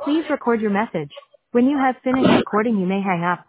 Please record your message. When you have finished recording, you may hang up.